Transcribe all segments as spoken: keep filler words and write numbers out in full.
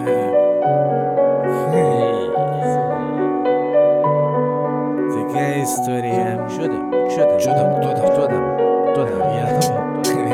Такая история. Чё там? Чё там? Чё там? Кто там? Кто там? Кто там? Я там.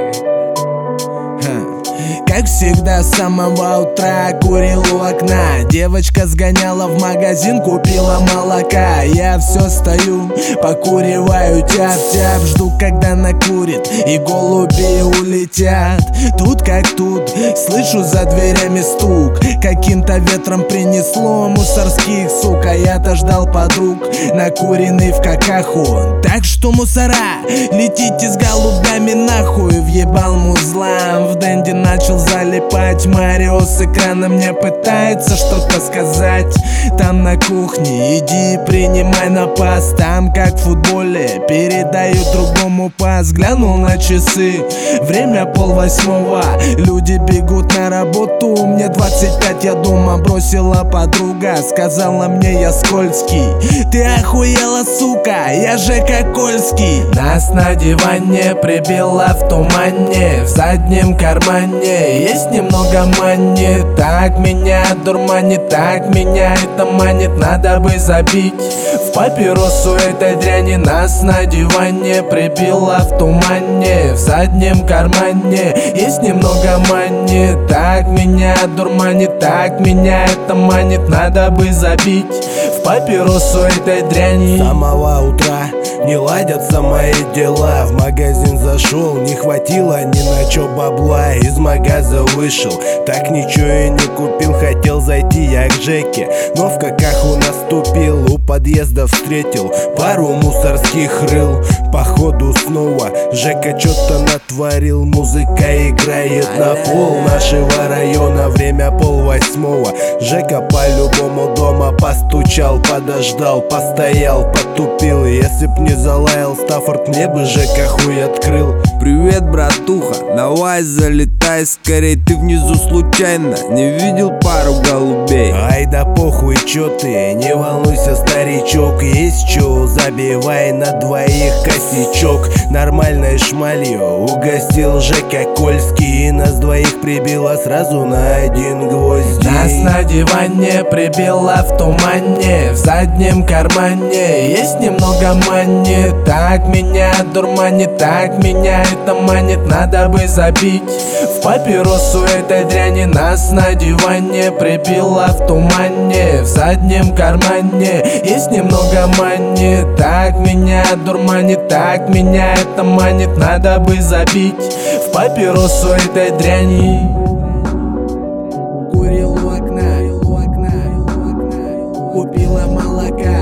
Как всегда, с самого утра курил у окна. Девочка сгоняла в магазин, купила молока. Я все стою, покуриваю, тяп-тяп. Жду, когда накурит и голуби улетят. Тут как тут, слышу за дверями стук. Каким-то ветром принесло мусорских, сука. Я-то ждал подруг, накуренный в какаху. Так что, мусора, летите с голубями нахуй. Въебал музлам, в денде начал залипать. Марио с экрана мне пытается что-то сказать. Там на кухне, иди принимай на пас. Там как в футболе, передаю другому пас. Глянул на часы, время полвосьмого. Люди бегут на работу, мне двадцать пять, я дома. Бросила подруга, сказала мне я скользкий. Ты охуела, сука, я Жека Кольский. Нас на диване прибило в тумане. В заднем кармане есть немного мани. Так меня дурманит, так меня это манит. Надо бы забить в папиросу этой дряни. Нас на диване прибило в тумане. В заднем кармане есть немного мани. Так меня дурманит, так меня это манит. Надо бы забить в папиросу этой дряни. С самого утра не ладятся мои дела. В магазин зашел, не хватило ни на чё бабла. Из магаза вышел, так ничего и не купил. Хотел зайти я к Жеке, но в какаху наступил. У подъезда встретил пару мусорских рыл. Походу снова Жека чё-то натворил. Музыка играет на пол нашего района. Время полвосьмого. Жека по-любому дома постучал, подождал, постоял, потупил. Если б не залаял Стаффорд, мне бы Жека хуй открыл. Привет, братуха, давай залетай скорей. Ты внизу случайно не видел пару голубей? Ай да похуй, чё ты, не волнуйся, старичок. Есть чё, забивай на двоих косячок. Нормальной шмалью угостил Жека Кольский. И нас двоих прибило сразу на один гвоздь. Нас на диване прибило в тумане. В заднем кармане есть немного мани. Так меня дурманит, так меня это манит. Надо бы забить в папиросу этой дряни. Нас на диване прибило в тумане. В заднем кармане есть немного мани. Так меня дурманит, так меня это манит. Надо бы забить в папиросу этой дряни. Курил у окна, купила молока.